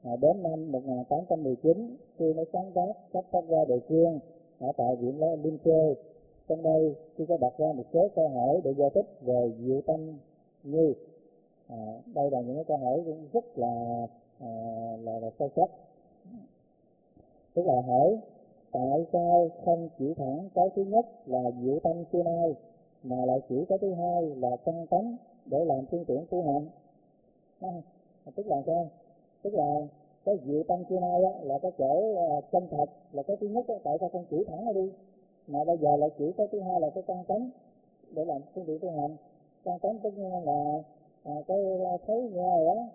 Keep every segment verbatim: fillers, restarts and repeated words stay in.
À, đến năm một nghìn tám trăm mười chín, khi nó sáng tác sách Pháp Hoa Đề Cương ở tại Viện Liên Xô, trong đây khi có đặt ra một số câu hỏi để giải thích về diệu tâm như à, đây là những cái câu hỏi cũng rất là à, là, là sâu sắc. Tức là hỏi tại sao không chỉ thẳng cái thứ nhất là diệu tâm xưa nay, mà lại chỉ cái thứ hai là căn tánh để làm phương tiện tu hành? À, tức là sao? Tức là cái diệu tâm xưa nay á, là cái chỗ à, chân thật là cái thứ nhất á, tại sao không chỉ thẳng nó đi, mà bây giờ lại chỉ cái thứ hai là cái căn tánh để làm phương tiện tu hành? Căn tánh tất nhiên là à, cái thấy nghe đó,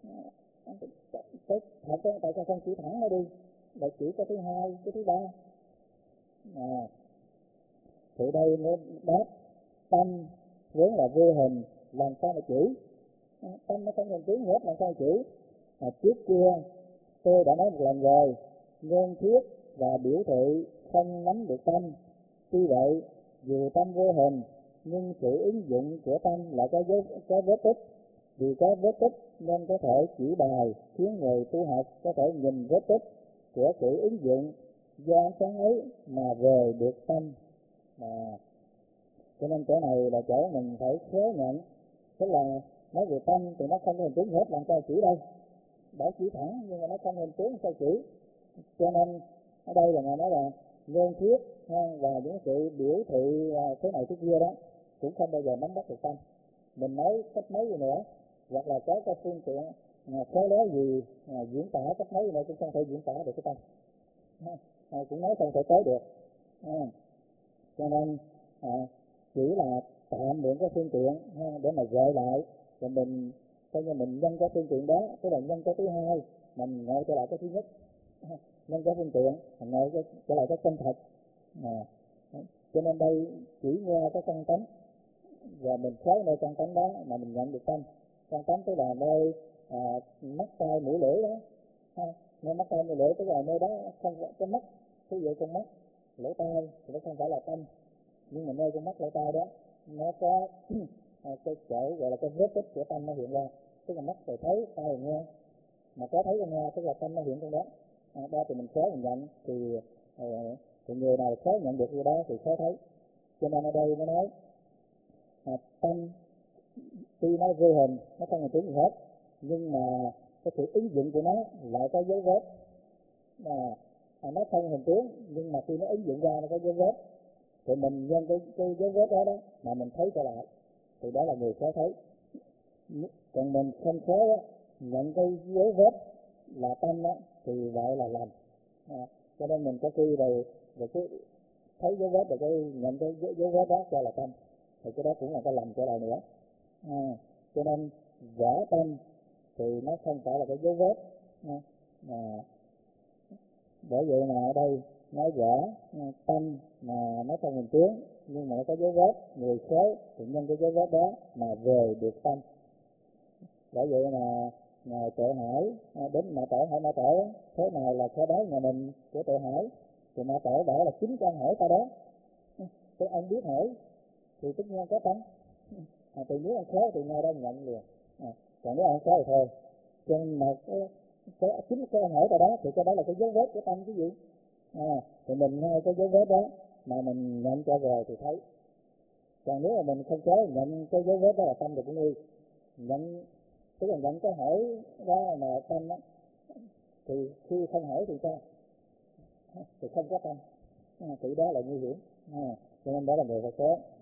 cái thật đó, tại sao không chỉ thẳng nó đi, lại chỉ cái thứ hai, cái thứ ba? À, thì đây nó đáp tâm vốn là vô hình, làm sao mà chỉ? Tâm nó không hình tướng hết, làm sao chỉ? À, trước kia tôi đã nói một lần rồi, ngôn thuyết và biểu thị không nắm được tâm. Tuy vậy, dù tâm vô hình, nhưng sự ứng dụng của tâm lại có vết có vết tích. Vì có vết tích nên có thể chỉ bài, khiến người tu học có thể nhìn vết tích của sự ứng dụng do ánh sáng ấy mà về được tâm. À, cho nên chỗ này là chỗ mình phải khéo nhận. Tức là nói về tâm thì nó không hình tướng hết, làm sao chỉ đây? Đã chỉ thẳng nhưng mà nó không hình tướng sao chỉ? Cho nên ở đây là nói là ngôn thuyết và những sự biểu thị thế này thế kia đó cũng không bao giờ nắm bắt được tâm. Mình nói cách mấy gì nữa, hoặc là có cái phương tiện khéo léo gì à, diễn tả cách mấy gì nữa cũng không thể diễn tả được cái tâm, à, cũng nói không thể tới được. À, cho nên à, chỉ là tạm mượn cái phương tiện ha, để mà gợi lại, rồi mình coi như mình nhân cái phương tiện đó, tức là nhân cái thứ hai, mình ngồi trở lại cái thứ nhất, nhân cái phương tiện, mình ngồi cái, trở lại cái chân thật. À, cho nên đây chỉ nghe cái căn tánh, và mình khéo nơi căn tánh đó mà mình nhận được tâm. Căn tánh tức là nơi à, mắt tai mũi lưỡi đó, ha. Nơi mắt tai mũi lưỡi tức là nơi đó không có cái mắt, ví dụ con mắt lỗ tai thì nó không phải là tâm, nhưng mà nơi con mắt lỗ tai đó nó có cái chỗ gọi là cái vết tích của tâm nó hiện ra, tức là mắt thì thấy, tai thì nghe, mà có thấy con nghe tức là tâm nó hiện trong đó. À, đó thì mình khéo mình nhận thì uh, thì người nào khéo nhận được cái đó thì khéo thấy. Cho nên ở đây nó nói à, tâm tuy nó vô hình, nó không hình tướng gì hết, nhưng mà cái sự ứng dụng của nó lại có dấu vết. À, à, nó không hình tướng nhưng mà khi nó ứng dụng ra nó có dấu vết, thì mình nhân cái, cái dấu vết đó đó mà mình thấy trở lại, thì đó là người khéo thấy. Còn mình không khéo á, nhận cái dấu vết là tâm đó thì gọi là lầm. À, cho nên mình có khi rồi rồi cái thấy dấu vết rồi cái nhận cái dấu vết đó cho là tâm, thì cái đó cũng là cái lầm trở lại nữa. À, cho nên vẽ tâm thì nó không phải là cái dấu vết. À, à, bởi vậy mà ở đây nói vẽ tâm mà nó không hình tướng nhưng mà nó có dấu vết, người khéo thì nhân cái dấu vết đó mà về được tâm. Bởi vậy mà ngài Tuệ Hải đến mà Tuệ hỏi mà Tuệ thế nào là khéo đấy nhà mình của Tuệ Hải, thì mà Tuệ bảo là chính con hỏi ta đó. Cái ông biết hỏi thì tất nhiên có tâm, à, thì nếu ông khéo thì ngay đó nhận liền, à, còn nếu ông khéo thì thôi. Cho nên mà cái, cái chính cái ông hỏi ta đó thì cái đó là cái dấu vết của tâm cái gì. À, thì mình ngay cái dấu vết đó mà mình nhận cho về thì thấy. Còn nếu mà mình không khéo nhận cái dấu vết đó là tâm thì cũng nguy. Nhận tức là nhận cái hỏi đó mà tâm đó, thì khi không hỏi thì sao? Thì không có tâm, à, thì đó là nguy hiểm. À, cho nên đó là người phải khéo.